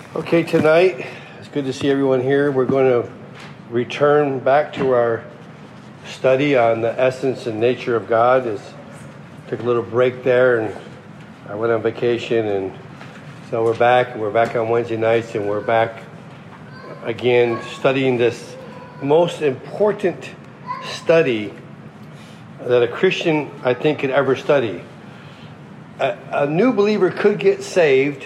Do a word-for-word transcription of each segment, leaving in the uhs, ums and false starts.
Okay, tonight, it's good to see everyone here. We're going to return back to our study on the essence and nature of God. It's, took a little break there, and I went on vacation, and so we're back. We're back on Wednesday nights, and we're back again studying this most important study that a Christian, I think, could ever study. A, a new believer could get saved,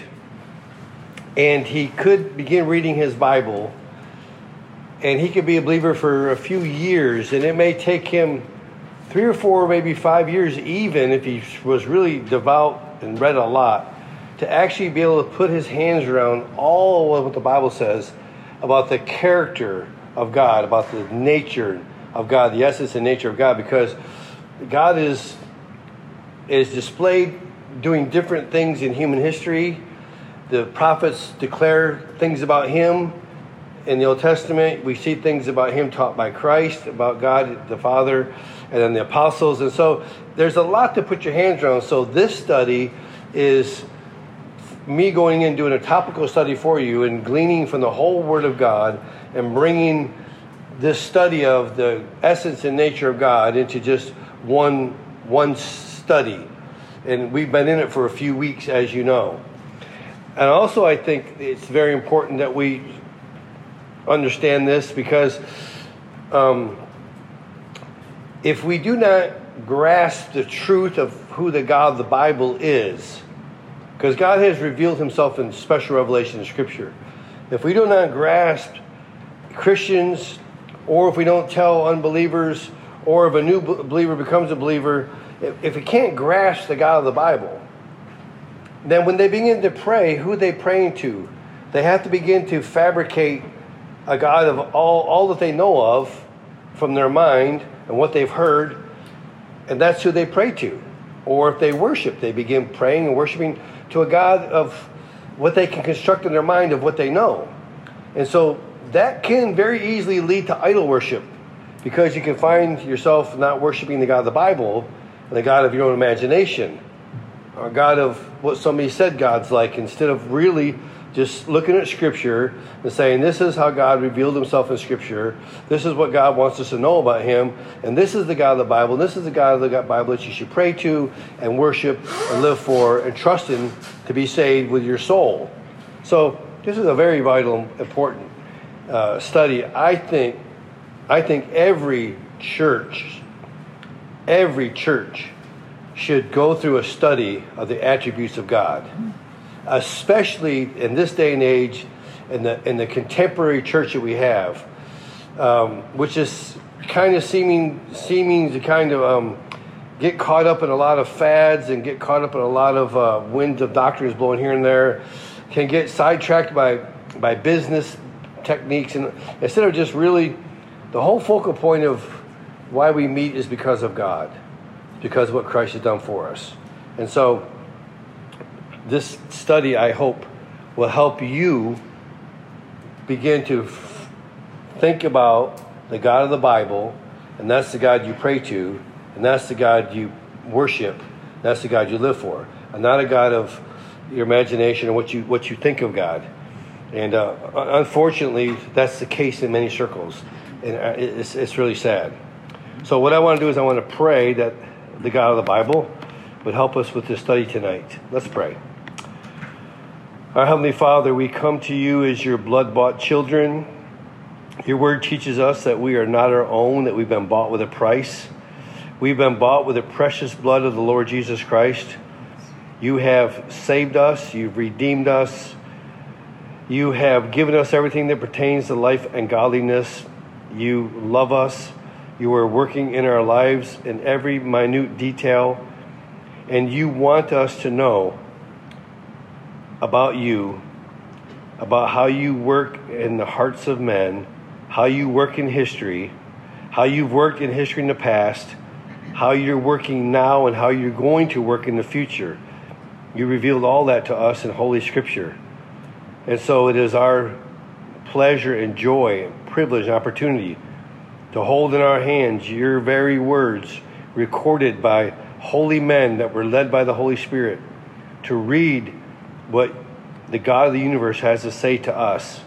and he could begin reading his Bible, and he could be a believer for a few years, and it may take him three or four, maybe five years even, if he was really devout and read a lot, to actually be able to put his hands around all of what the Bible says about the character of God, about the nature of God, the essence and nature of God, because God is is displayed doing different things in human history. The prophets declare things about him in the Old Testament. We see things about him taught by Christ, about God the Father, and then the apostles. And so there's a lot to put your hands around. So this study is me going in doing a topical study for you and gleaning from the whole Word of God and bringing this study of the essence and nature of God into just one one study. And we've been in it for a few weeks, as you know. And also, I think it's very important that we understand this, because um, if we do not grasp the truth of who the God of the Bible is, because God has revealed himself in special revelation in Scripture, if we do not grasp Christians, or if we don't tell unbelievers, or if a new believer becomes a believer, if, if we can't grasp the God of the Bible, then when they begin to pray, who are they praying to? They have to begin to fabricate a God of all, all that they know of from their mind and what they've heard, and that's who they pray to. Or if they worship, they begin praying and worshiping to a God of what they can construct in their mind of what they know. And so that can very easily lead to idol worship, because you can find yourself not worshiping the God of the Bible, and the God of your own imagination, or God of what somebody said God's like, instead of really just looking at Scripture and saying, this is how God revealed himself in Scripture, this is what God wants us to know about him, and this is the God of the Bible, and this is the God of the Bible that you should pray to and worship and live for and trust in to be saved with your soul. So this is a very vital, important uh, study. I think, I think every church, every church should go through a study of the attributes of God, especially in this day and age, in the in the contemporary church that we have, um, which is kind of seeming seeming to kind of um, get caught up in a lot of fads and get caught up in a lot of uh, winds of doctrines blowing here and there, can get sidetracked by by business techniques, and instead of just really the whole focal point of why we meet is because of God, because of what Christ has done for us. And so this study, I hope, will help you begin to f- think about the God of the Bible, and that's the God you pray to, and that's the God you worship, that's the God you live for, and not a God of your imagination or what you what you think of God. And uh, unfortunately, that's the case in many circles, and it's, it's really sad. So what I want to do is I want to pray that the God of the Bible would help us with this study tonight. Let's pray. Our Heavenly Father, we come to you as your blood-bought children. Your word teaches us that we are not our own, that we've been bought with a price. We've been bought with the precious blood of the Lord Jesus Christ. You have saved us. You've redeemed us. You have given us everything that pertains to life and godliness. You love us. You are working in our lives in every minute detail, and you want us to know about you, about how you work in the hearts of men, how you work in history, how you've worked in history in the past, how you're working now, and how you're going to work in the future. You revealed all that to us in Holy Scripture. And so it is our pleasure and joy and privilege and opportunity to hold in our hands your very words recorded by holy men that were led by the Holy Spirit, to read what the God of the universe has to say to us.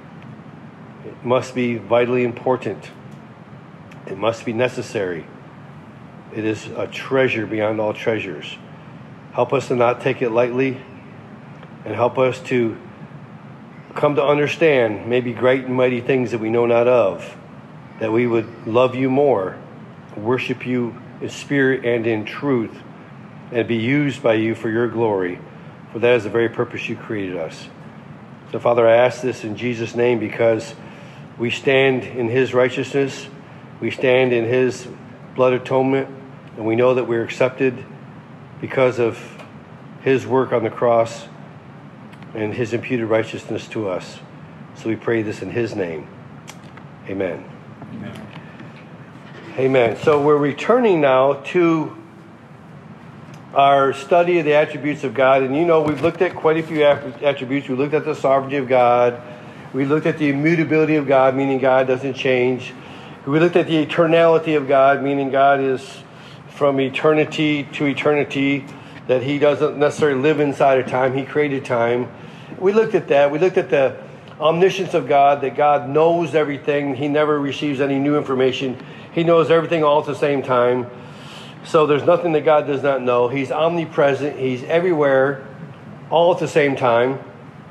It must be vitally important. It must be necessary. It is a treasure beyond all treasures. Help us to not take it lightly, and help us to come to understand maybe great and mighty things that we know not of, that we would love you more, worship you in spirit and in truth, and be used by you for your glory, for that is the very purpose you created us. So, Father, I ask this in Jesus' name because we stand in his righteousness, we stand in his blood atonement, and we know that we're accepted because of his work on the cross and his imputed righteousness to us. So we pray this in his name. Amen. Amen. Amen. So we're returning now to our study of the attributes of God. And you know, we've looked at quite a few attributes. We looked at the sovereignty of God. We looked at the immutability of God, meaning God doesn't change. We looked at the eternality of God, meaning God is from eternity to eternity, that he doesn't necessarily live inside of time. He created time. We looked at that. We looked at the omniscience of God, that God knows everything. He never receives any new information. He knows everything all at the same time. So there's nothing that God does not know. He's omnipresent. He's everywhere, all at the same time.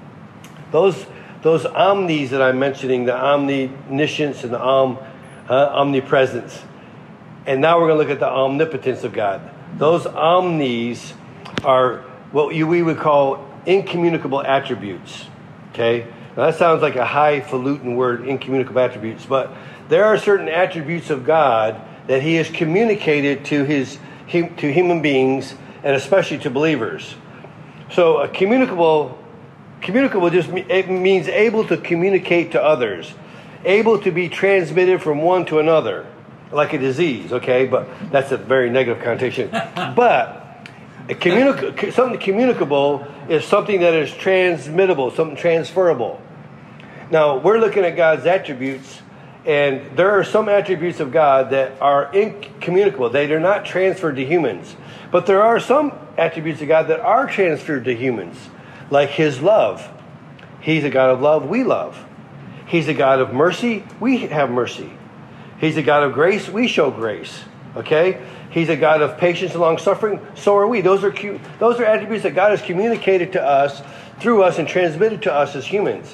Those those omnis that I'm mentioning, the omniscience and the om, uh, omnipresence. And now we're going to look at the omnipotence of God. Those omnis are what you, we would call incommunicable attributes. Okay? Now that sounds like a highfalutin word, incommunicable attributes. But there are certain attributes of God that he has communicated to his to human beings, and especially to believers. So a communicable, communicable just it means able to communicate to others, able to be transmitted from one to another, like a disease. Okay, but that's a very negative connotation. But a communic- something communicable is something that is transmittable, something transferable. Now we're looking at God's attributes. And there are some attributes of God that are incommunicable. They are not transferred to humans. But there are some attributes of God that are transferred to humans, like his love. He's a God of love, we love. He's a God of mercy, we have mercy. He's a God of grace, we show grace. Okay? He's a God of patience and long suffering, so are we. Those are those are attributes that God has communicated to us, through us, and transmitted to us as humans.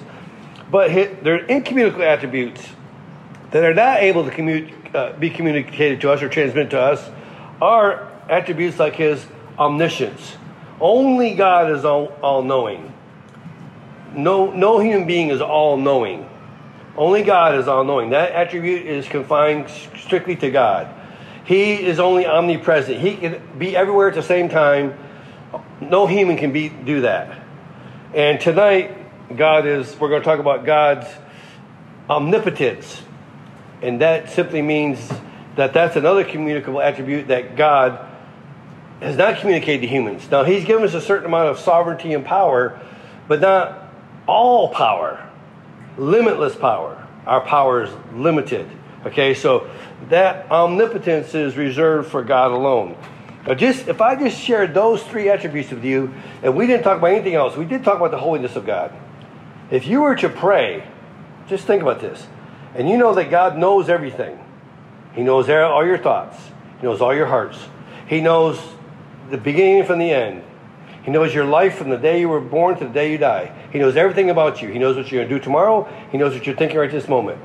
But they're incommunicable attributes that are not able to commu- uh, be communicated to us or transmitted to us are attributes like his omniscience. Only God is all, all-knowing. No, no human being is all-knowing. Only God is all-knowing. That attribute is confined strictly to God. He is only omnipresent. He can be everywhere at the same time. No human can be do that. And tonight, God is. We're going to talk about God's omnipotence. And that simply means that that's another communicable attribute that God has not communicated to humans. Now, he's given us a certain amount of sovereignty and power, but not all power. Limitless power. Our power is limited. Okay, so that omnipotence is reserved for God alone. Now, just if I just shared those three attributes with you, and we didn't talk about anything else, we did talk about the holiness of God. If you were to pray, just think about this. And you know that God knows everything. He knows all your thoughts. He knows all your hearts. He knows the beginning from the end. He knows your life from the day you were born to the day you die. He knows everything about you. He knows what you're going to do tomorrow. He knows what you're thinking right this moment.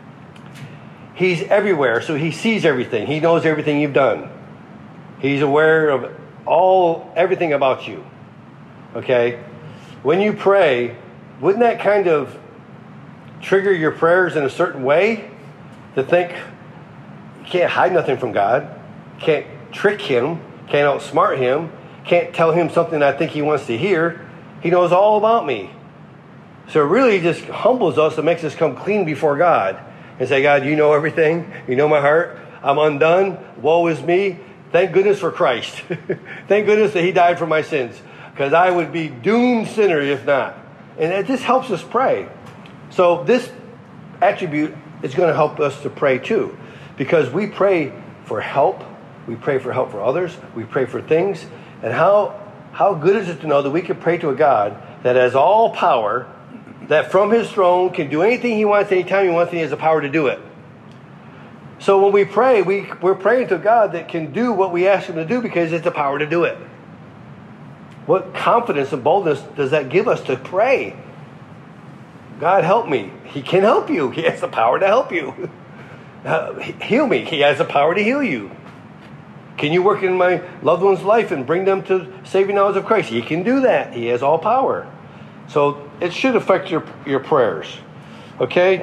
He's everywhere, so he sees everything. He knows everything you've done. He's aware of all everything about you. Okay? When you pray, wouldn't that kind of trigger your prayers in a certain way to think you can't hide nothing from God, can't trick him, can't outsmart him, can't tell him something I think he wants to hear. He knows all about me. So it really just humbles us and makes us come clean before God and say, God, you know everything. You know my heart. I'm undone. Woe is me. Thank goodness for Christ. Thank goodness that he died for my sins, because I would be doomed sinner if not. And it just helps us pray. So this attribute is going to help us to pray too, because we pray for help. We pray for help for others. We pray for things. And how how good is it to know that we can pray to a God that has all power, that from his throne can do anything he wants, anytime he wants, and he has the power to do it. So when we pray, we, we're praying to God that can do what we ask him to do because it's the power to do it. What confidence and boldness does that give us to pray? God, help me. He can help you. He has the power to help you. Uh, heal me. He has the power to heal you. Can you work in my loved one's life and bring them to saving knowledge of Christ? He can do that. He has all power. So it should affect your, your prayers. Okay?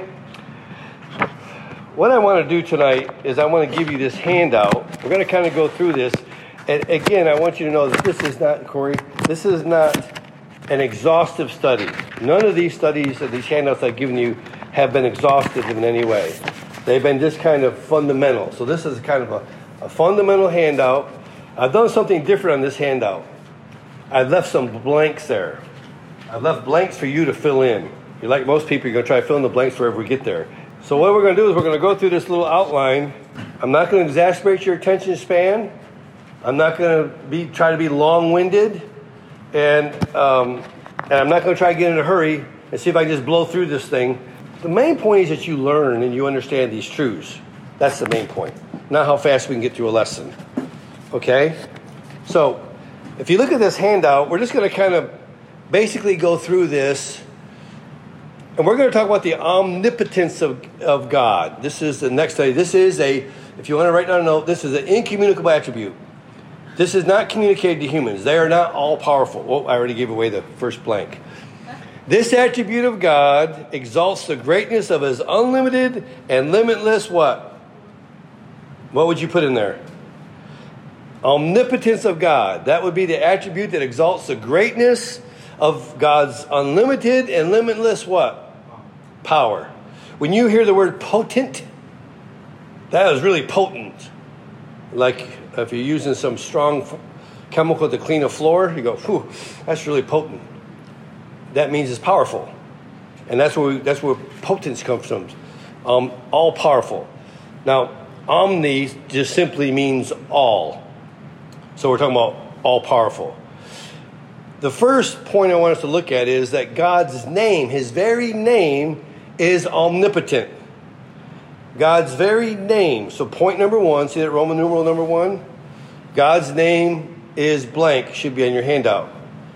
What I want to do tonight is I want to give you this handout. We're going to kind of go through this. And again, I want you to know that this is not, Corey, this is not an exhaustive study. None of these studies and these handouts I've given you have been exhaustive in any way. They've been just kind of fundamental. So this is kind of a, a fundamental handout. I've done something different on this handout. I've left some blanks there. I've left blanks for you to fill in. You're like most people, you're going to try to fill in the blanks wherever we get there. So what we're going to do is we're going to go through this little outline. I'm not going to exasperate your attention span. I'm not going to be try to be long-winded. And, um, and I'm not going to try to get in a hurry and see if I can just blow through this thing. The main point is that you learn and you understand these truths. That's the main point. Not how fast we can get through a lesson. Okay? So, if you look at this handout, we're just going to kind of basically go through this. And we're going to talk about the omnipotence of, of God. This is the next study. This is a, if you want to write down a note, this is an incommunicable attribute. This is not communicated to humans. They are not all powerful. Oh, I already gave away the first blank. This attribute of God exalts the greatness of his unlimited and limitless what? What would you put in there? Omnipotence of God. That would be the attribute that exalts the greatness of God's unlimited and limitless what? Power. When you hear the word potent, that is really potent. Like if you're using some strong chemical to clean a floor, you go, whew, that's really potent. That means it's powerful. And that's where we, that's where potence comes from. Um, all powerful. Now, omni just simply means all. So we're talking about all powerful. The first point I want us to look at is that God's name, his very name, is omnipotent. God's very name. So point number one, see that Roman numeral number one? God's name is blank. Should be on your handout.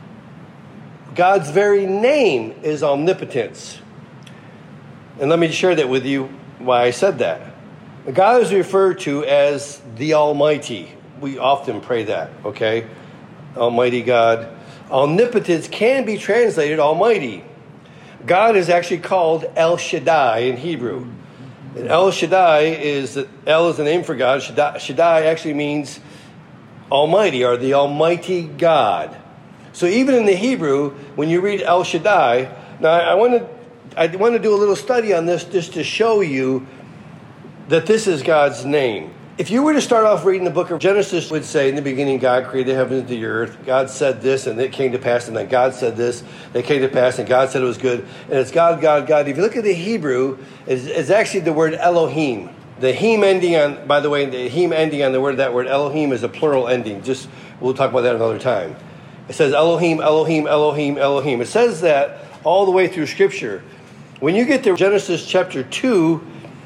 God's very name is omnipotence. And let me share that with you why I said that. God is referred to as the Almighty. We often pray that, okay? Almighty God. Omnipotence can be translated Almighty. God is actually called El Shaddai in Hebrew. And El Shaddai is, El is the name for God. Shaddai, Shaddai actually means Almighty or the Almighty God. So even in the Hebrew, when you read El Shaddai, now I want to I want to do a little study on this just to show you that this is God's name. If you were to start off reading the book of Genesis, it would say, in the beginning, God created the heavens and the earth. God said this, and it came to pass. And then God said this, it came to pass, and God said it was good. And it's God, God, God. If you look at the Hebrew, it's, it's actually the word Elohim. The him ending on, by the way, the him ending on the word, that word Elohim is a plural ending. Just, we'll talk about that another time. It says Elohim, Elohim, Elohim, Elohim. It says that all the way through Scripture. When you get to Genesis chapter two,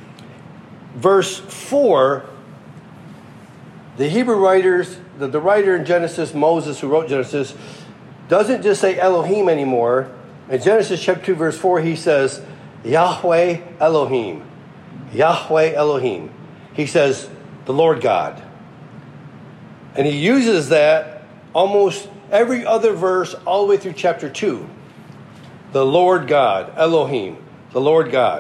verse four, the Hebrew writers, the, the writer in Genesis, Moses, who wrote Genesis, doesn't just say Elohim anymore. In Genesis chapter two, verse four, he says, Yahweh Elohim. Yahweh Elohim. He says, the Lord God. And he uses that almost every other verse all the way through chapter two. The Lord God, Elohim, the Lord God.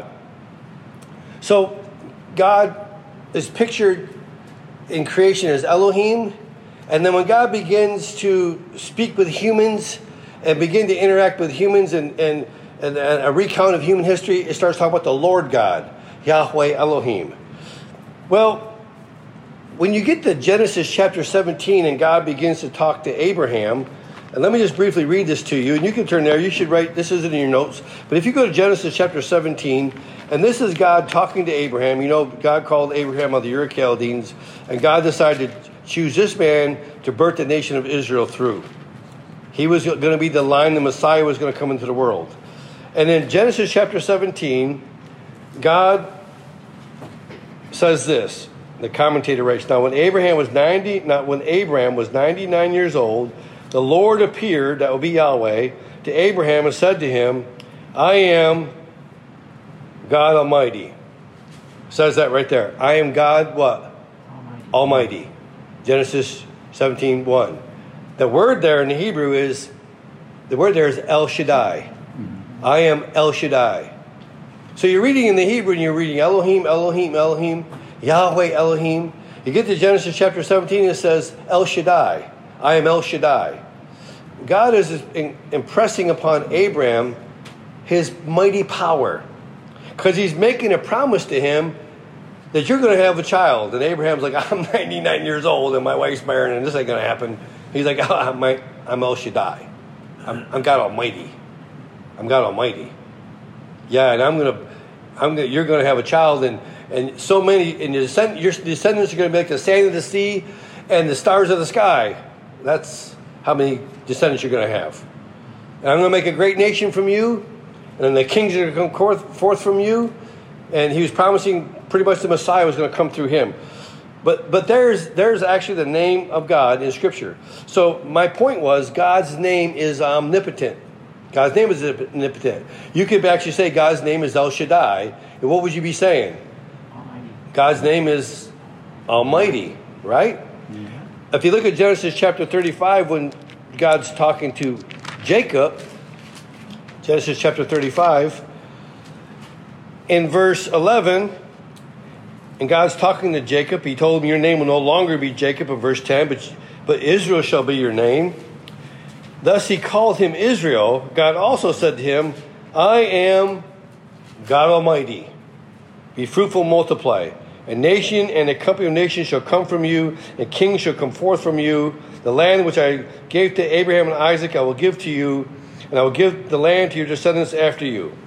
So God is pictured in creation as Elohim, and then when God begins to speak with humans and begin to interact with humans and, and, and a recount of human history, it starts talking about the Lord God, Yahweh Elohim. Well, when you get to Genesis chapter seventeen and God begins to talk to Abraham, and let me just briefly read this to you, and you can turn there, you should write, this isn't in your notes, but if you go to Genesis chapter seventeen, and this is God talking to Abraham. You know, God called Abraham of the Ur of Chaldeans, and God decided to choose this man to birth the nation of Israel through. He was going to be the line the Messiah was going to come into the world. And in Genesis chapter seventeen, God says this. The commentator writes, now when Abraham was ninety, not when Abraham was ninety-nine years old, the Lord appeared, that will be Yahweh, to Abraham and said to him, I am God Almighty. Says that right there. I am God what? Almighty. Almighty. Genesis seventeen one. The word there in the Hebrew is, the word there is El Shaddai. Mm-hmm. I am El Shaddai. So you're reading in the Hebrew and you're reading Elohim, Elohim, Elohim, Yahweh, Elohim. You get to Genesis chapter seventeen and it says El Shaddai. I am El Shaddai. God is impressing upon Abraham his mighty power. Because he's making a promise to him that you're going to have a child. And Abraham's like, I'm ninety-nine years old and my wife's barren and this ain't going to happen. He's like, oh, I'm, I'm El Shaddai. I'm, I'm God Almighty. I'm God Almighty. Yeah, and I'm going to, I'm gonna, you're going to have a child, and, and so many, and your, descend, your descendants are going to be like the sand of the sea and the stars of the sky. That's how many descendants you're going to have. And I'm going to make a great nation from you, and then the kings are going to come forth from you. And he was promising pretty much the Messiah was going to come through him. But but there's there's actually the name of God in Scripture. So my point was God's name is omnipotent. God's name is omnipotent. You could actually say God's name is El Shaddai. And what would you be saying? Almighty. God's name is Almighty, right? Yeah. If you look at Genesis chapter thirty-five, when God's talking to Jacob, Genesis chapter thirty-five, in verse eleven, and God's talking to Jacob. He told him, your name will no longer be Jacob, in verse ten, but, but Israel shall be your name. Thus he called him Israel. God also said to him, I am God Almighty. Be fruitful, multiply. A nation and a company of nations shall come from you, and kings shall come forth from you. The land which I gave to Abraham and Isaac I will give to you, and I will give the land to your descendants after you.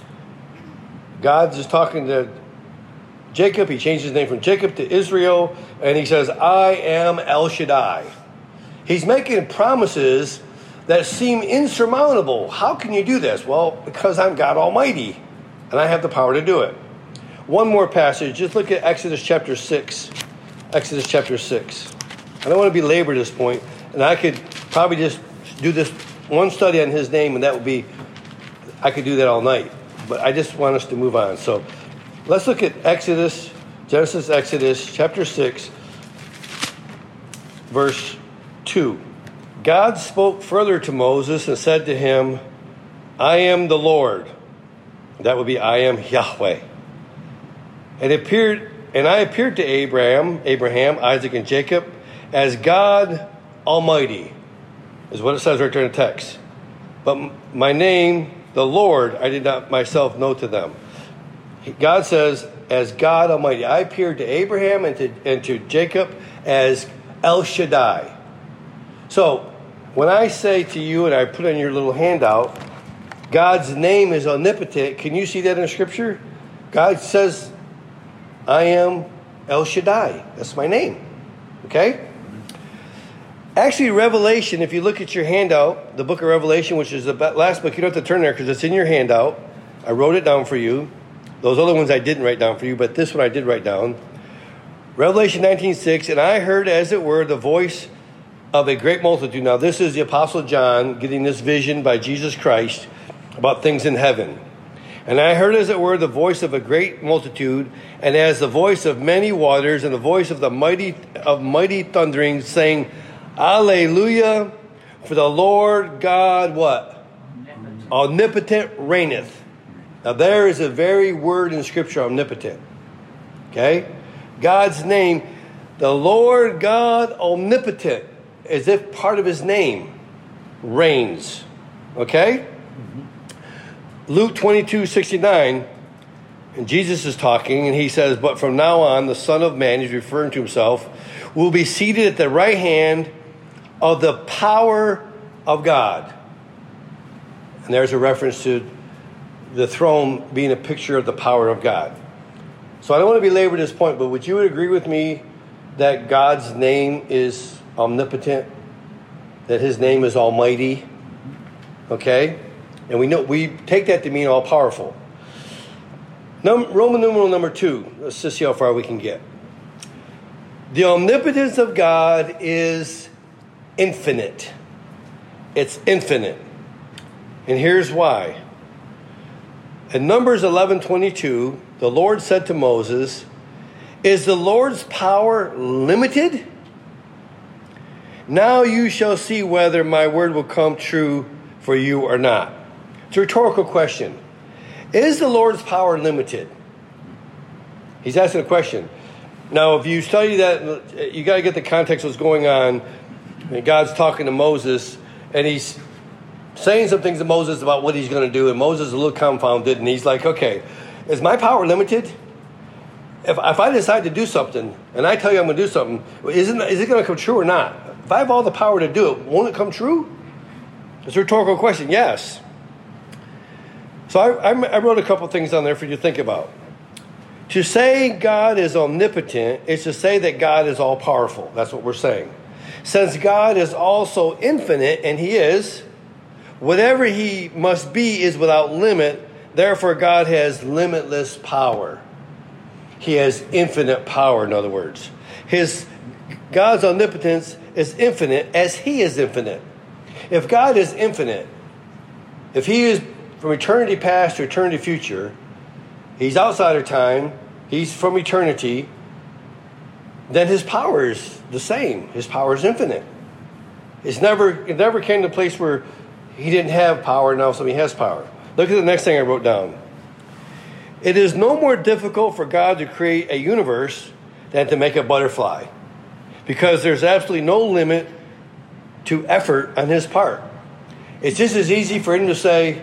God's just talking to Jacob. He changed his name from Jacob to Israel, and he says, I am El Shaddai. He's making promises that seem insurmountable. How can you do this? Well, because I'm God Almighty, and I have the power to do it. One more passage. Just look at Exodus chapter six. Exodus chapter six. I don't want to belabor this point, and I could probably just do this one study on his name, and that would be, I could do that all night. But I just want us to move on. So let's look at Exodus, Genesis, Exodus, chapter six, verse two. God spoke further to Moses and said to him, I am the Lord. That would be I am Yahweh. And appeared, and I appeared to Abraham, Abraham, Isaac, and Jacob as God Almighty, is what it says right there in the text. But my name, the Lord, I did not myself know to them. God says, as God Almighty. I appeared to Abraham and to, and to Jacob as El Shaddai. So, when I say to you, and I put on your little handout, God's name is omnipotent. Can you see that in Scripture? God says, I am El Shaddai. That's my name. Okay? Actually, Revelation, if you look at your handout, the book of Revelation, which is the last book, you don't have to turn there because it's in your handout. I wrote it down for you. Those other ones I didn't write down for you, but this one I did write down. Revelation nineteen six, and I heard, as it were, the voice of a great multitude. Now, this is the Apostle John getting this vision by Jesus Christ about things in heaven. And I heard, as it were, the voice of a great multitude, and as the voice of many waters, and the voice of the mighty of mighty thunderings, saying, Alleluia, for the Lord God, what? Omnipotent, Omnipotent reigneth. Now, there is a very word in Scripture, omnipotent. Okay? God's name, the Lord God Omnipotent, as if part of his name, reigns. Okay? Mm-hmm. Luke twenty-two sixty-nine, and Jesus is talking, and he says, but from now on, the Son of Man, he's referring to himself, will be seated at the right hand of the power of God. And there's a reference to the throne being a picture of the power of God. So I don't want to belabor this point, but would you agree with me that God's name is omnipotent? that his name is Almighty. Okay? And we know we take that to mean all powerful. Num- Roman numeral number two. Let's just see how far we can get. The omnipotence of God is infinite. It's infinite. And here's why. In Numbers eleven twenty-two, the Lord said to Moses, "Is the Lord's power limited? Now you shall see whether my word will come true for you or not." It's a rhetorical question. Is the Lord's power limited? He's asking a question. Now, if you study that, you got to get the context of what's going on. And God's talking to Moses, and he's saying some things to Moses about what he's going to do, and Moses is a little confounded, and he's like, okay, is my power limited? If, if I decide to do something, and I tell you I'm going to do something, isn't, is it going to come true or not? If I have all the power to do it, won't it come true? It's a rhetorical question, yes. So I, I wrote a couple things on there for you to think about. To say God is omnipotent is to say that God is all-powerful. That's what we're saying. Since God is also infinite, and he is, whatever he must be is without limit. Therefore, God has limitless power. He has infinite power, in other words. His God's omnipotence is infinite as he is infinite. If God is infinite, if he is from eternity past to eternity future, he's outside of time, he's from eternity, then his power is the same. His power is infinite. It's never, it never came to a place where he didn't have power, now somebody has power. Look at the next thing I wrote down. It is no more difficult for God to create a universe than to make a butterfly, because there's absolutely no limit to effort on his part. It's just as easy for him to say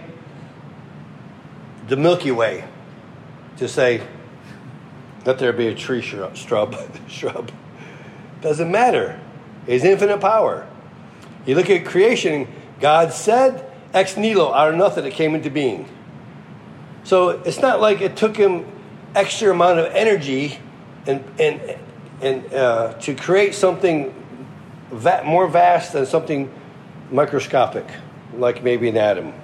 the Milky Way, to say, let there be a tree shrub, shrub, shrub. Doesn't matter. His infinite power. You look at creation, God said, ex nihilo, out of nothing, it came into being. So it's not like it took him extra amount of energy and and and uh, to create something va- more vast than something microscopic, like maybe an atom.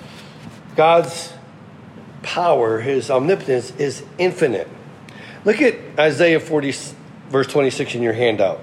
God's power, his omnipotence, is infinite. Look at Isaiah forty, verse twenty-six in your handout.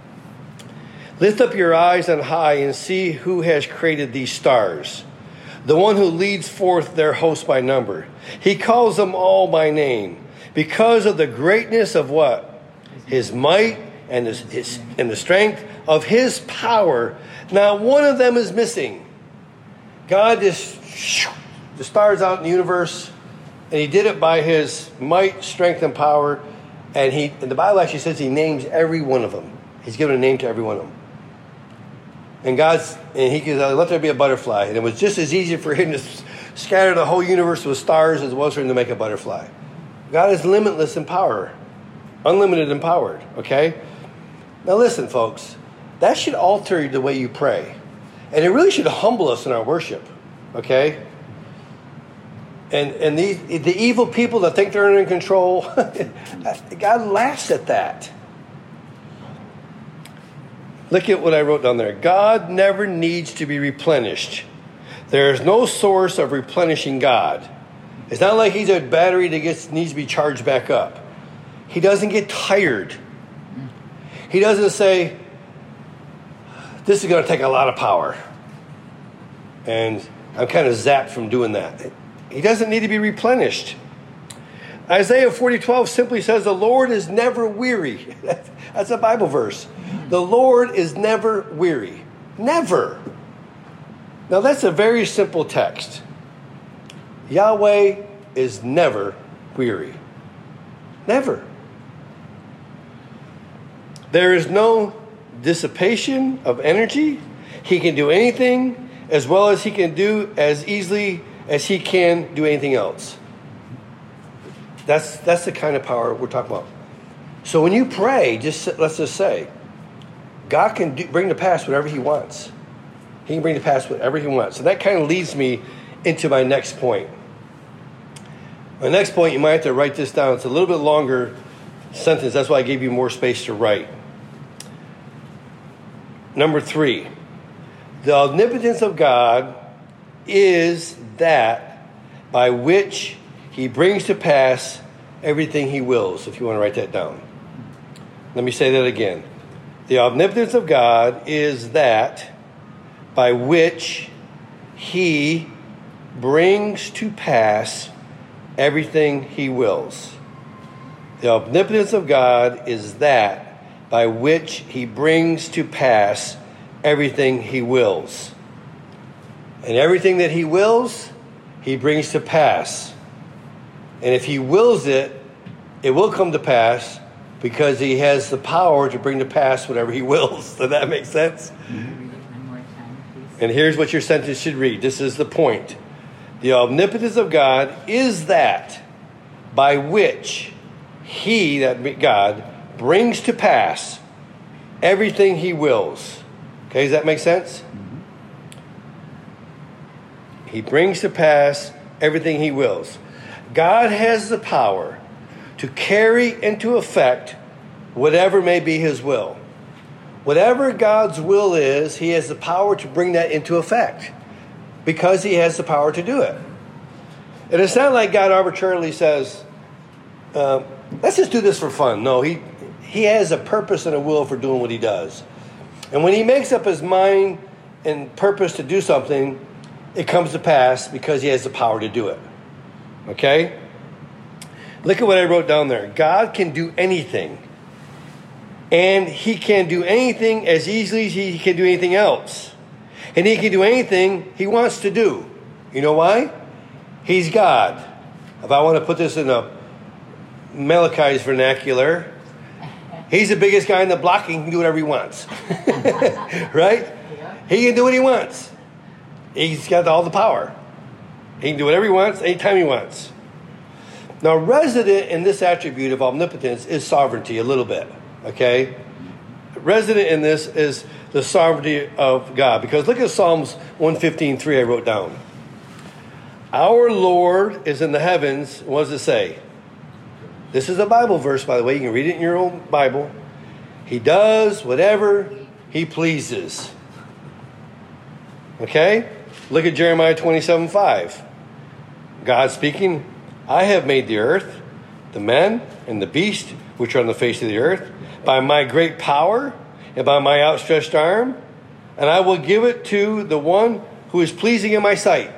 Lift up your eyes on high and see who has created these stars, the one who leads forth their host by number. He calls them all by name, because of the greatness of what? His might and his, his and the strength of his power. Now one of them is missing. God just the stars out in the universe, and he did it by his might, strength, and power. And he, and the Bible actually says he names every one of them. He's given a name to every one of them. And God's, and he could let there be a butterfly. And it was just as easy for him to scatter the whole universe with stars as it was for him to make a butterfly. God is limitless in power, unlimited in power. Okay. Now listen, folks. That should alter the way you pray, and it really should humble us in our worship. Okay. And and the the evil people that think they're in control, God laughs at that. Look at what I wrote down there. God never needs to be replenished. There is no source of replenishing God. It's not like he's a battery that gets needs to be charged back up. He doesn't get tired. He doesn't say, this is going to take a lot of power, and I'm kind of zapped from doing that. He doesn't need to be replenished. Isaiah forty twelve simply says, the Lord is never weary. That's a Bible verse. The Lord is never weary. Never. Now that's a very simple text. Yahweh is never weary. Never. There is no dissipation of energy. He can do anything as well as he can do as easily as he can do anything else. That's that's the kind of power we're talking about. So when you pray, just let's just say, God can do, bring to pass whatever he wants. He can bring to pass whatever he wants. So that kind of leads me into my next point. My next point, you might have to write this down. It's a little bit longer sentence. That's why I gave you more space to write. Number three, The omnipotence of God is that by which he brings to pass everything he wills, if you want to write that down. Let me say that again. The omnipotence of God is that by which he brings to pass everything he wills. The omnipotence of God is that by which he brings to pass everything he wills. And everything that he wills, he brings to pass. And if he wills it, it will come to pass because he has the power to bring to pass whatever he wills. Does that make sense? And here's what your sentence should read. This is the point. The omnipotence of God is that by which he, that God, brings to pass everything he wills. Okay, does that make sense? He brings to pass everything he wills. God has the power to carry into effect whatever may be his will. Whatever God's will is, he has the power to bring that into effect because he has the power to do it. And it's not like God arbitrarily says, uh, let's just do this for fun. No, he, he has a purpose and a will for doing what he does. And when he makes up his mind and purpose to do something, it comes to pass because he has the power to do it. Okay? Look at what I wrote down there. God can do anything. And he can do anything as easily as he can do anything else. And he can do anything he wants to do. You know why? He's God. If I want to put this in a Malachi's vernacular, he's the biggest guy in the block. He can do whatever he wants. Right? He can do what he wants. He's got all the power. He can do whatever he wants, anytime he wants. Now, resident in this attribute of omnipotence is sovereignty a little bit. Okay? Resident in this is the sovereignty of God. Because look at Psalms one fifteen three I wrote down. Our Lord is in the heavens. What does it say? This is a Bible verse, by the way. You can read it in your own Bible. He does whatever he pleases. Okay? Look at Jeremiah twenty-seven five. God speaking, I have made the earth, the man, and the beast, which are on the face of the earth, by my great power and by my outstretched arm, and I will give it to the one who is pleasing in my sight.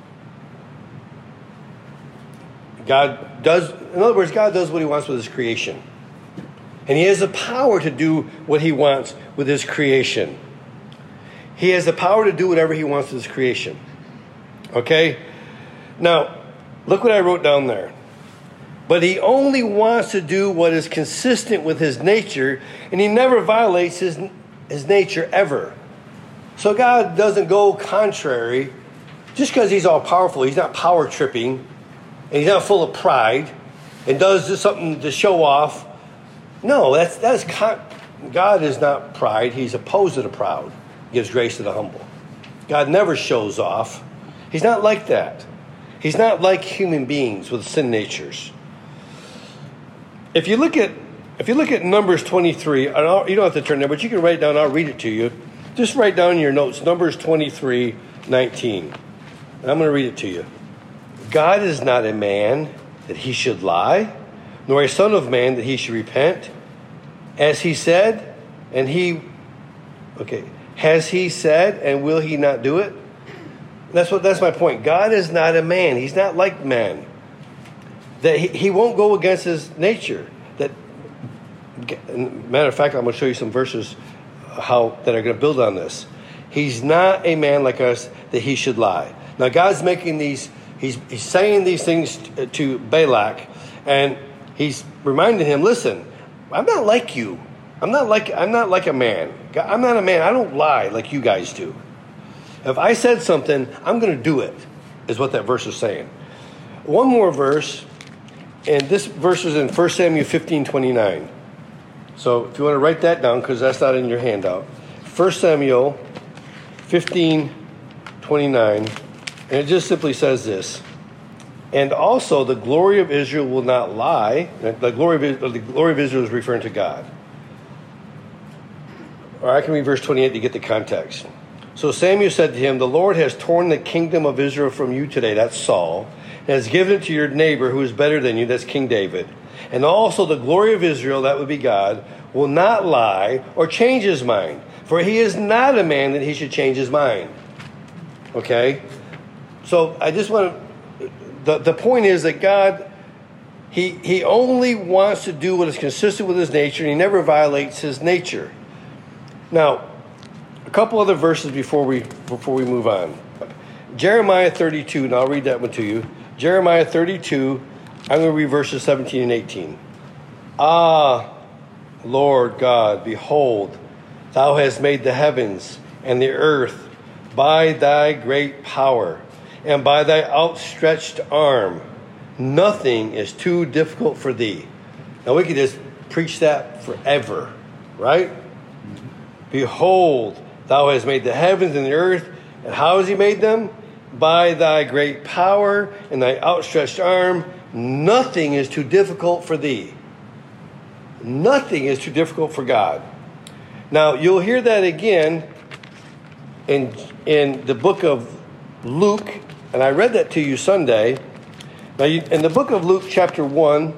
God does, in other words, God does what he wants with his creation. And he has the power to do what he wants with his creation. He has the power to do whatever he wants with his creation. Okay? Now, look what I wrote down there. But he only wants to do what is consistent with his nature, and he never violates his, his nature ever. So God doesn't go contrary. Just because he's all powerful, he's not power tripping, and he's not full of pride, and does just something to show off. No, that's that's con- God is not pride. He's opposed to the proud. He gives grace to the humble. God never shows off. He's not like that. He's not like human beings with sin natures. If you look at if you look at Numbers twenty-three, you don't have to turn there, but you can write it down. I'll read it to you. Just write down in your notes, Numbers twenty-three nineteen. And I'm going to read it to you. God is not a man that he should lie, nor a son of man that he should repent. As he said, and he, okay, has he said, and will he not do it? That's what. That's my point. God is not a man. He's not like man. That he, he won't go against his nature. That, matter of fact, I'm going to show you some verses how that are going to build on this. He's not a man like us that he should lie. Now God's making these. He's he's saying these things to Balak, and he's reminding him, listen, I'm not like you. I'm not like I'm not like a man. I'm not a man. I don't lie like you guys do. If I said something, I'm going to do it, is what that verse is saying. One more verse, and this verse is in First Samuel fifteen twenty-nine. So if you want to write that down, because that's not in your handout. First Samuel fifteen twenty-nine, and it just simply says this. And also the glory of Israel will not lie. The glory of, the glory of Israel is referring to God. Or I can read verse twenty-eight to get the context. So Samuel said to him, the Lord has torn the kingdom of Israel from you today, that's Saul, and has given it to your neighbor who is better than you, that's King David. And also the glory of Israel, that would be God, will not lie or change his mind. For he is not a man that he should change his mind. Okay? So I just want to, the, the point is that God, he, he only wants to do what is consistent with his nature, and he never violates his nature. Now, a couple other verses before we before we move on. Jeremiah thirty-two, and I'll read that one to you. Jeremiah thirty-two, I'm going to read verses seventeen and eighteen. Ah, Lord God, behold, thou hast made the heavens and the earth by thy great power and by thy outstretched arm. Nothing is too difficult for thee. Now we could just preach that forever, right? Behold, thou hast made the heavens and the earth. And how has he made them? By thy great power and thy outstretched arm. Nothing is too difficult for thee. Nothing is too difficult for God. Now, you'll hear that again in, in the book of Luke. And I read that to you Sunday. Now, you, in the book of Luke, chapter one,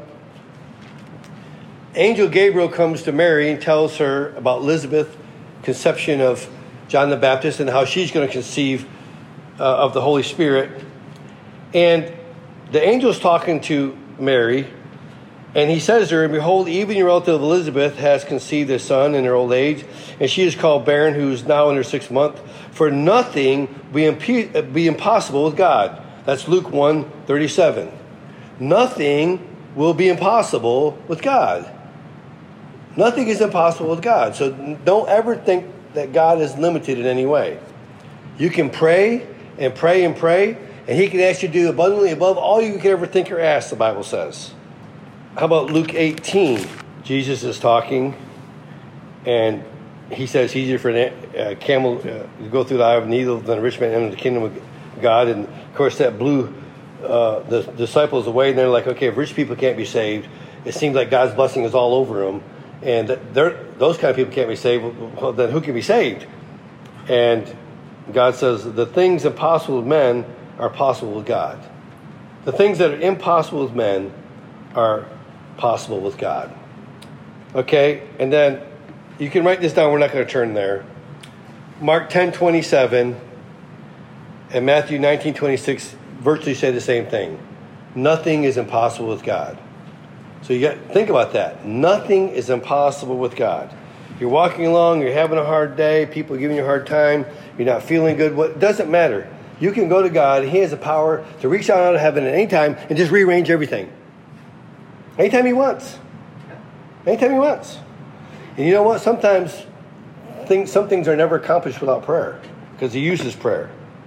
Angel Gabriel comes to Mary and tells her about Elizabeth, conception of John the Baptist, and how she's going to conceive uh, of the Holy Spirit. And the angel's talking to Mary, and he says to her, and behold, even your relative Elizabeth has conceived a son in her old age, and she is called barren, who is now in her sixth month. For nothing be, imp- be impossible with God. That's Luke one thirty-seven. Nothing will be impossible with God. Nothing is impossible with God. So don't ever think that God is limited in any way. You can pray and pray and pray, and he can ask you to do abundantly above all you could ever think or ask, the Bible says. How about Luke eighteen? Jesus is talking, and he says it's easier for a camel uh, to go through the eye of a needle than a rich man enter the kingdom of God. And, of course, that blew uh, the disciples away, and they're like, okay, if rich people can't be saved, it seems like God's blessing is all over them. And those kind of people can't be saved. Well, then who can be saved? And God says, the things impossible with men are possible with God. The things that are impossible with men are possible with God. Okay? And then you can write this down. We're not going to turn there. Mark ten twenty-seven and Matthew nineteen twenty-six virtually say the same thing. Nothing is impossible with God. So you got think about that. Nothing is impossible with God. You're walking along, you're having a hard day, people are giving you a hard time, you're not feeling good. What doesn't matter. You can go to God. He has the power to reach out of heaven at any time and just rearrange everything. Anytime he wants. Anytime he wants. And you know what? Sometimes things, some things are never accomplished without prayer, because he uses prayer.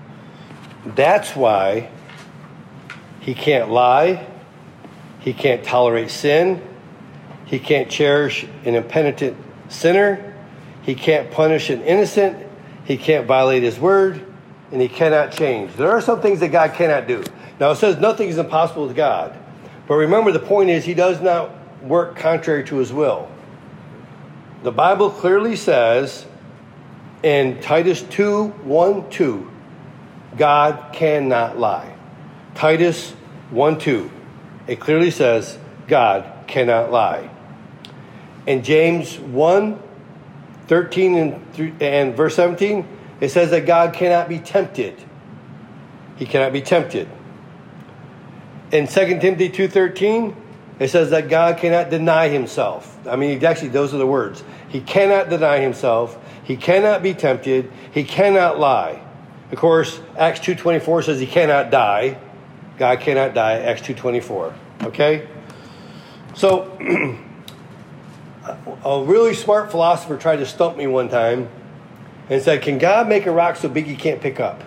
That's why he can't lie. He can't tolerate sin. He can't cherish an impenitent sinner. He can't punish an innocent. He can't violate his word. And he cannot change. There are some things that God cannot do. Now, it says nothing is impossible with God. But remember, the point is he does not work contrary to his will. The Bible clearly says in Titus two, one, two, God cannot lie. Titus one, two. It clearly says God cannot lie. In James one, thirteen and, and verse seventeen, it says that God cannot be tempted. He cannot be tempted. In Second Timothy two thirteen, it says that God cannot deny himself. I mean, actually, those are the words. He cannot deny himself. He cannot be tempted. He cannot lie. Of course, Acts two twenty-four says he cannot die. God cannot die, Acts two twenty-four. Okay? So, a really smart philosopher tried to stump me one time and said, can God make a rock so big you can't pick up?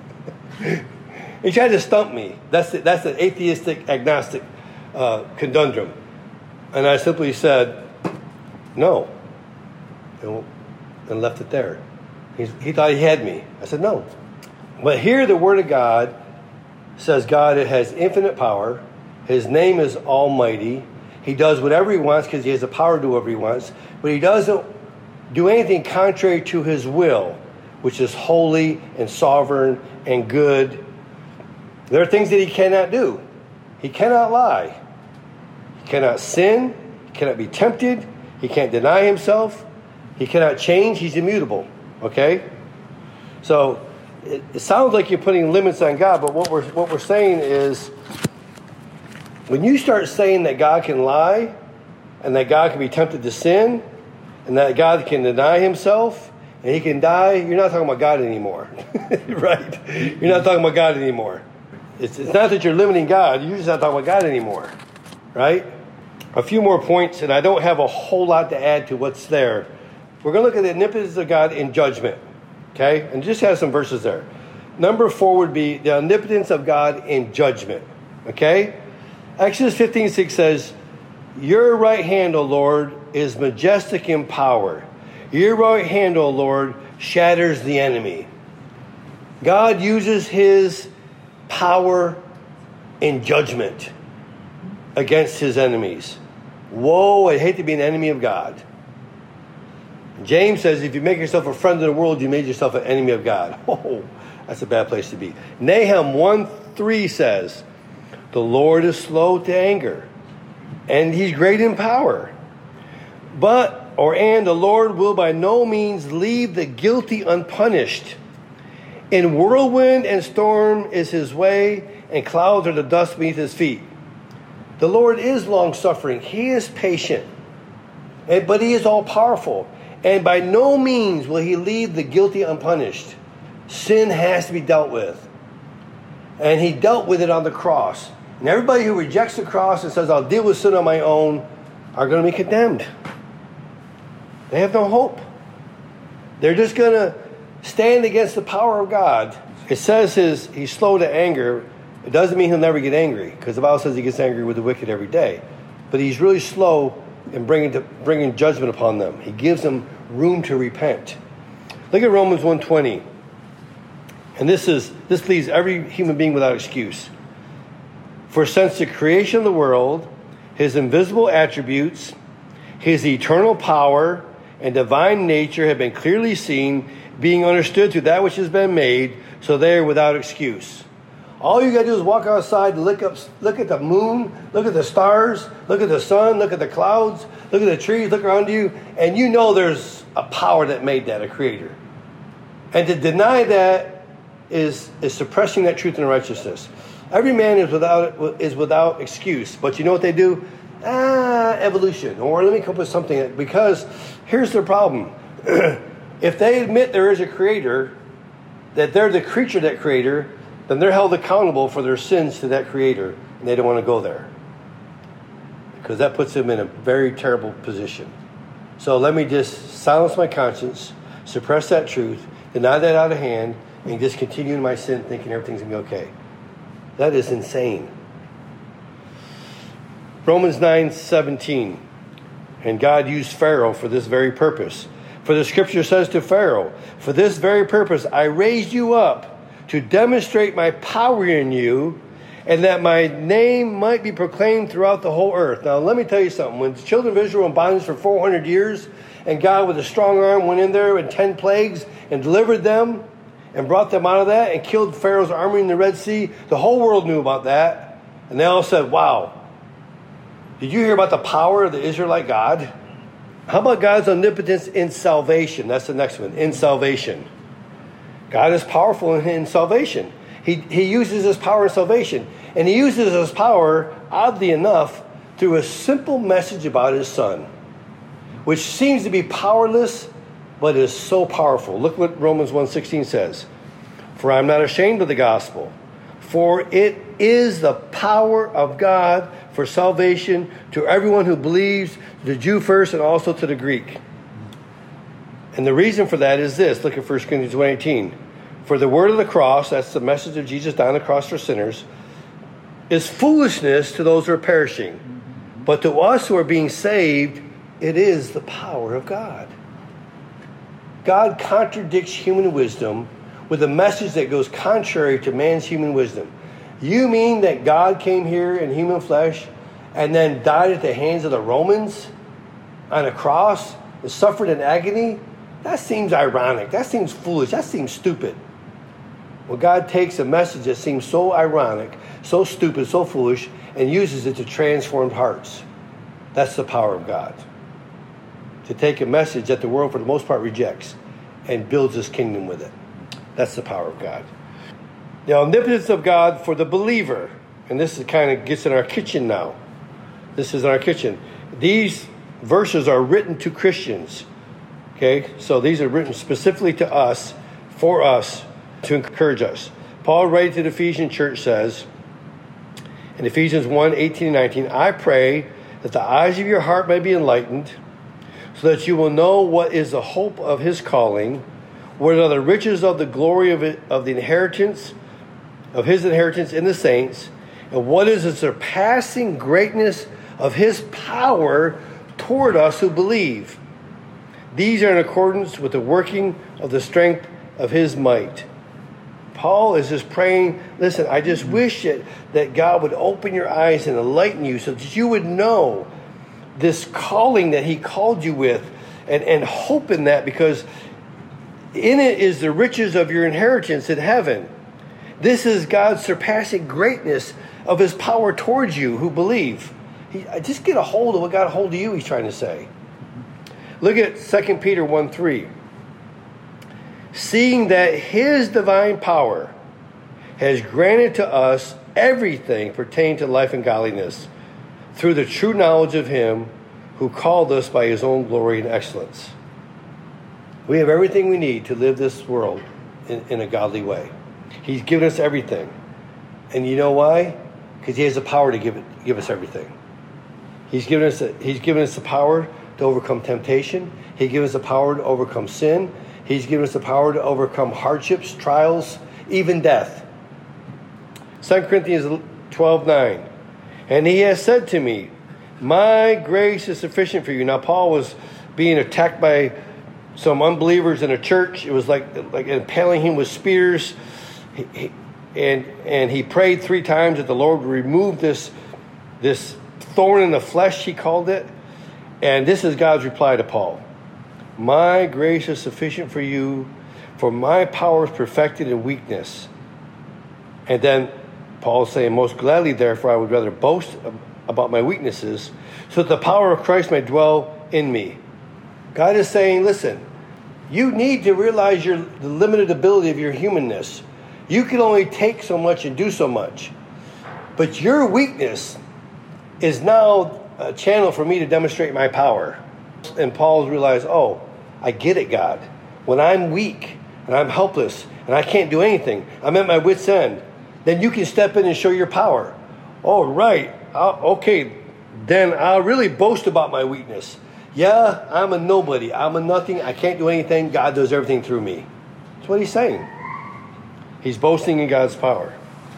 He tried to stump me. That's the, that's an atheistic, agnostic uh, conundrum. And I simply said, no. And, and left it there. He, he thought he had me. I said, no. But here the Word of God says God has infinite power. His name is Almighty. He does whatever he wants because he has the power to do whatever he wants. But he doesn't do anything contrary to his will which is holy and sovereign and good. There are things that he cannot do. He cannot lie. He cannot sin. He cannot be tempted. He can't deny himself. He cannot change. He's immutable. Okay? So it, it sounds like you're putting limits on God, but what we're what we're saying is, when you start saying that God can lie, and that God can be tempted to sin, and that God can deny himself, and he can die, you're not talking about God anymore. Right? You're not talking about God anymore. It's, it's not that you're limiting God. You're just not talking about God anymore. Right? A few more points, and I don't have a whole lot to add to what's there. We're going to look at the omnipotence of God in judgment. Okay? And just have some verses there. Number four would be the omnipotence of God in judgment. Okay? Exodus fifteen six says, your right hand, O Lord, is majestic in power. Your right hand, O Lord, shatters the enemy. God uses his power in judgment against his enemies. Whoa, I'd hate to be an enemy of God. James says, if you make yourself a friend of the world, you made yourself an enemy of God. Oh, that's a bad place to be. Nahum one three says, the Lord is slow to anger, and he's great in power. But, or and the Lord will by no means leave the guilty unpunished. In whirlwind and storm is his way, and clouds are the dust beneath his feet. The Lord is long-suffering. He is patient. But he is all-powerful. And by no means will he leave the guilty unpunished. Sin has to be dealt with. And he dealt with it on the cross. And everybody who rejects the cross and says, I'll deal with sin on my own, are going to be condemned. They have no hope. They're just going to stand against the power of God. It says his, he's slow to anger. It doesn't mean he'll never get angry, because the Bible says he gets angry with the wicked every day. But he's really slow in bringing, to, bringing judgment upon them. He gives them room to repent. Look at Romans one twenty. And this is this leaves every human being without excuse. For since the creation of the world, his invisible attributes, his eternal power, and divine nature have been clearly seen, being understood through that which has been made, so they are without excuse. All you got to do is walk outside and look up, look at the moon, look at the stars, look at the sun, look at the clouds, look at the trees, look around you, and you know there's a power that made that, a creator. And to deny that is, is suppressing that truth and righteousness. Every man is without is without excuse. But you know what they do? Ah, evolution. Or let me come up with something. That, because here's the problem. If they admit there is a creator, that they're the creature, that creator, then they're held accountable for their sins to that creator. And they don't want to go there. Because that puts them in a very terrible position. So let me just silence my conscience, suppress that truth, deny that out of hand, and just continue in my sin thinking everything's going to be okay. That is insane. Romans nine seventeen. And God used Pharaoh for this very purpose. For the scripture says to Pharaoh, for this very purpose I raised you up to demonstrate my power in you, and that my name might be proclaimed throughout the whole earth. Now let me tell you something. When the children of Israel were in bondage for four hundred years, and God with a strong arm went in there with ten plagues and delivered them, and brought them out of that and killed Pharaoh's army in the Red Sea. The whole world knew about that. And they all said, wow, did you hear about the power of the Israelite God? How about God's omnipotence in salvation? That's the next one, in salvation. God is powerful in, in salvation. He, he uses his power in salvation. And he uses his power, oddly enough, through a simple message about his son, which seems to be powerless, but is so powerful. Look what Romans one sixteen says. For I am not ashamed of the gospel, for it is the power of God for salvation to everyone who believes, the Jew first and also to the Greek. And the reason for that is this. Look at First Corinthians one eighteen. For the word of the cross, that's the message of Jesus down the cross for sinners, is foolishness to those who are perishing. But to us who are being saved, it is the power of God. God contradicts human wisdom with a message that goes contrary to man's human wisdom. You mean that God came here in human flesh and then died at the hands of the Romans on a cross and suffered in agony That seems ironic. That seems foolish. That seems stupid. Well, God takes a message that seems so ironic, so stupid, so foolish, and uses it to transform hearts. That's the power of God. To take a message that the world, for the most part, rejects and builds his kingdom with it. That's the power of God. The omnipotence of God for the believer. And this is kind of gets in our kitchen now. This is in our kitchen. These verses are written to Christians. Okay? So these are written specifically to us, for us, to encourage us. Paul, writing to the Ephesian church, says in Ephesians one, eighteen and nineteen, I pray that the eyes of your heart may be enlightened, so that you will know what is the hope of his calling, what are the riches of the glory of it, of the inheritance, of his inheritance in the saints, and what is the surpassing greatness of his power toward us who believe. These are in accordance with the working of the strength of his might. Paul is just praying, listen, I just wish that, that God would open your eyes and enlighten you so that you would know this calling that he called you with, and, and hope in that, because in it is the riches of your inheritance in heaven. This is God's surpassing greatness of his power towards you who believe. He, just get a hold of what got a hold of you, he's trying to say. Look at Second Peter one three. Seeing that his divine power has granted to us everything pertaining to life and godliness, through the true knowledge of him who called us by his own glory and excellence. We have everything we need to live this world in, in a godly way. He's given us everything. And you know why? Because he has the power to give it, give us everything. He's given us a, he's given us the power to overcome temptation. He's given us the power to overcome sin. He's given us the power to overcome hardships, trials, even death. Second Corinthians twelve nine. And he has said to me, my grace is sufficient for you. Now, Paul was being attacked by some unbelievers in a church. It was like, like impaling him with spears. He, he, and, and he prayed three times that the Lord would remove this, this thorn in the flesh, he called it. And this is God's reply to Paul. My grace is sufficient for you, for my power is perfected in weakness. And then Paul is saying, most gladly, therefore, I would rather boast about my weaknesses, so that the power of Christ may dwell in me. God is saying, listen, you need to realize your, the limited ability of your humanness. You can only take so much and do so much. But your weakness is now a channel for me to demonstrate my power. And Paul's realized, oh, I get it, God. When I'm weak and I'm helpless and I can't do anything, I'm at my wit's end, then you can step in and show your power. Oh, right. I'll, okay, then I'll really boast about my weakness. Yeah, I'm a nobody. I'm a nothing. I can't do anything. God does everything through me. That's what he's saying. He's boasting in God's power.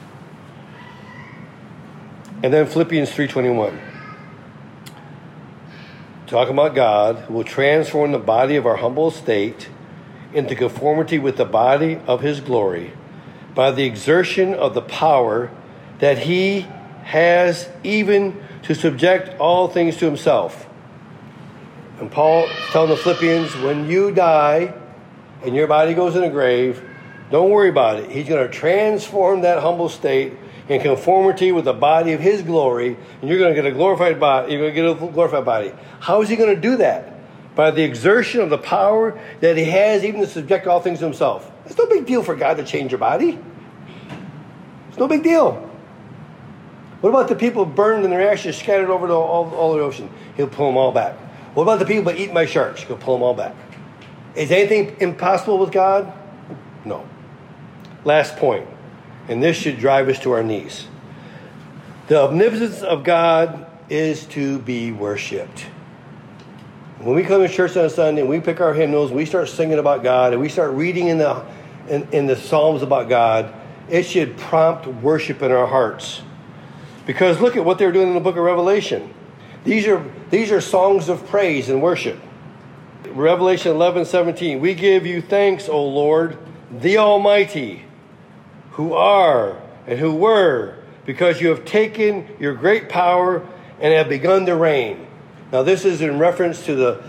And then Philippians three twenty-one. Talking about God who will transform the body of our humble estate into conformity with the body of his glory by the exertion of the power that he has even to subject all things to himself. And Paul is telling the Philippians, when you die and your body goes in the grave, don't worry about it. He's going to transform that humble state in conformity with the body of his glory, and you're going to get a glorified body. You're going to get a glorified body. How is he going to do that? By the exertion of the power that he has even to subject all things to himself. It's no big deal for God to change your body. It's no big deal. What about the people burned and their ashes scattered over the, all, all the ocean? He'll pull them all back. What about the people eaten by sharks? He'll pull them all back. Is anything impossible with God? No. Last point, and this should drive us to our knees. The omnipotence of God is to be worshipped. When we come to church on Sunday and we pick our hymnals and we start singing about God and we start reading in the in, in the Psalms about God, it should prompt worship in our hearts. Because look at what they're doing in the book of Revelation. These are these are songs of praise and worship. Revelation eleven seventeen. We give you thanks, O Lord, the Almighty, who are and who were, because you have taken your great power and have begun to reign. Now this is in reference to the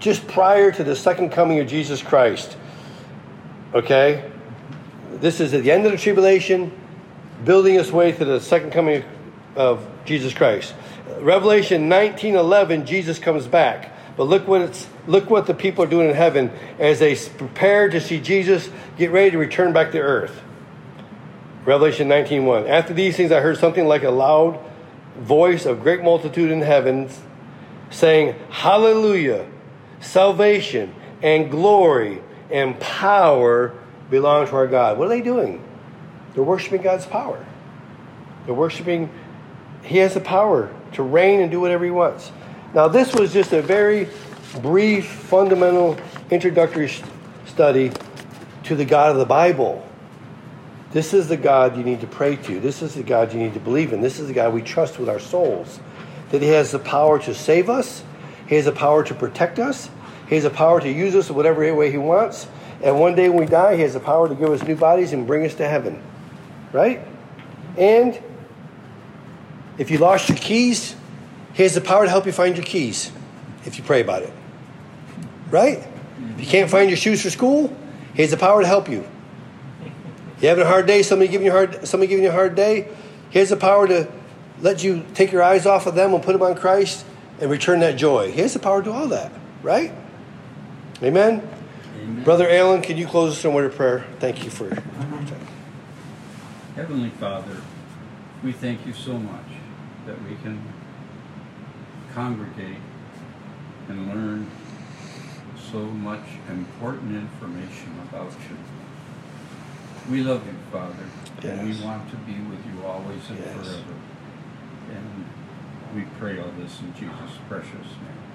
just prior to the second coming of Jesus Christ. Okay? This is at the end of the tribulation, building its way to the second coming of Jesus Christ. Revelation nineteen eleven, Jesus comes back. But look what it's look what the people are doing in heaven as they prepare to see Jesus get ready to return back to earth. Revelation nineteen one. After these things I heard something like a loud voice of great multitude in heavens saying, Hallelujah! Salvation and glory and power belong to our God. What are they doing? They're worshiping God's power. They're worshiping, He has the power to reign and do whatever He wants. Now, this was just a very brief, fundamental, introductory study to the God of the Bible. This is the God you need to pray to. This is the God you need to believe in. This is the God we trust with our souls. That He has the power to save us. He has the power to protect us. He has the power to use us in whatever way He wants. And one day when we die, He has the power to give us new bodies and bring us to heaven. Right? And if you lost your keys, He has the power to help you find your keys if you pray about it. Right? If you can't find your shoes for school, He has the power to help you. You having a hard day, somebody giving you a hard somebody giving you a hard day, He has the power to let you take your eyes off of them and put them on Christ and return that joy. He has the power to do all that. Right? Amen? Amen. Brother Alan, can you close us in a word of prayer? Thank you for your time. Heavenly Father, we thank You so much that we can congregate and learn so much important information about You. We love You, Father, yes. And we want to be with You always and yes. forever. And we pray all this in Jesus' precious name.